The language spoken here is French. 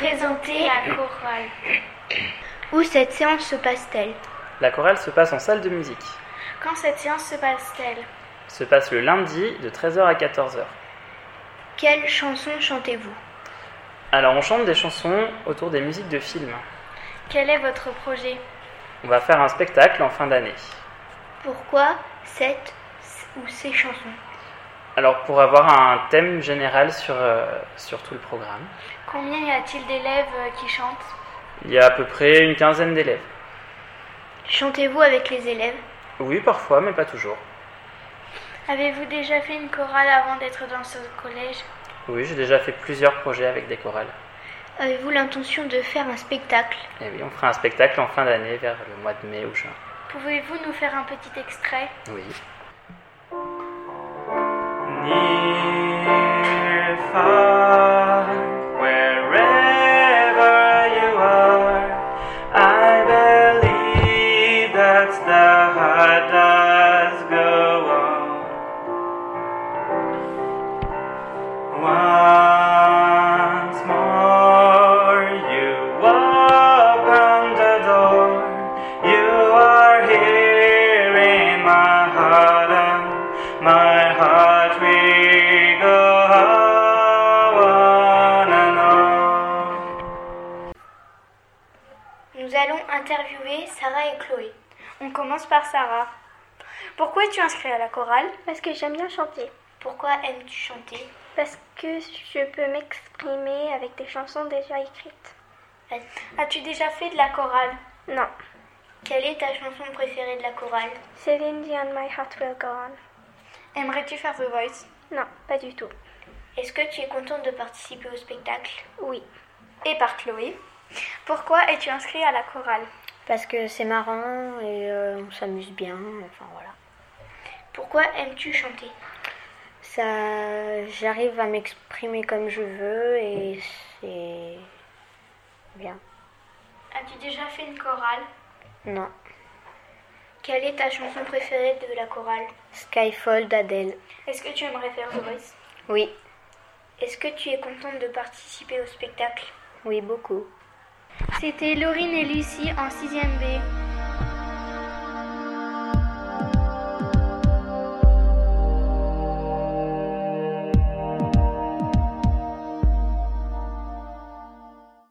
Présentez la chorale. Où cette séance se passe-t-elle? La chorale se passe en salle de musique. Quand cette séance se passe-t-elle? Se passe le lundi de 13h à 14h. Quelles chansons chantez-vous? Alors on chante des chansons autour des musiques de films. Quel est votre projet? On va faire un spectacle en fin d'année. Pourquoi cette ou ces chansons? Alors pour avoir un thème général sur tout le programme. Combien y a-t-il d'élèves qui chantent? Il y a à peu près une quinzaine d'élèves. Chantez-vous avec les élèves? Oui, parfois, mais pas toujours. Avez-vous déjà fait une chorale avant d'être dans ce collège? Oui, j'ai déjà fait plusieurs projets avec des chorales. Avez-vous l'intention de faire un spectacle? Et oui, on fera un spectacle en fin d'année vers le mois de mai ou juin. Pouvez-vous nous faire un petit extrait? Oui. Near, far, wherever you are, I believe that the heart does go on. Once more you open the door, you are here in my heart, and my heart will go on and on. Nous allons interviewer Sarah et Chloé. On commence par Sarah. Pourquoi es-tu inscrite à la chorale? Parce que j'aime bien chanter. Pourquoi aimes-tu chanter? Parce que je peux m'exprimer avec des chansons déjà écrites. As-tu déjà fait de la chorale? Non. Quelle est ta chanson préférée de la chorale? Céline Dion, My Heart Will Go On. Aimerais-tu faire The Voice? Non, pas du tout. Est-ce que tu es contente de participer au spectacle? Oui. Et par Chloé. Pourquoi es-tu inscrite à la chorale? Parce que c'est marrant et on s'amuse bien, enfin voilà. Pourquoi aimes-tu chanter? J'arrive à m'exprimer comme je veux et c'est bien. As-tu déjà fait une chorale? Non. Quelle est ta chanson préférée de la chorale? Skyfall d'Adèle. Est-ce que tu aimerais faire The Voice? Oui. Est-ce que tu es contente de participer au spectacle? Oui, beaucoup. C'était Laurine et Lucie en 6e B.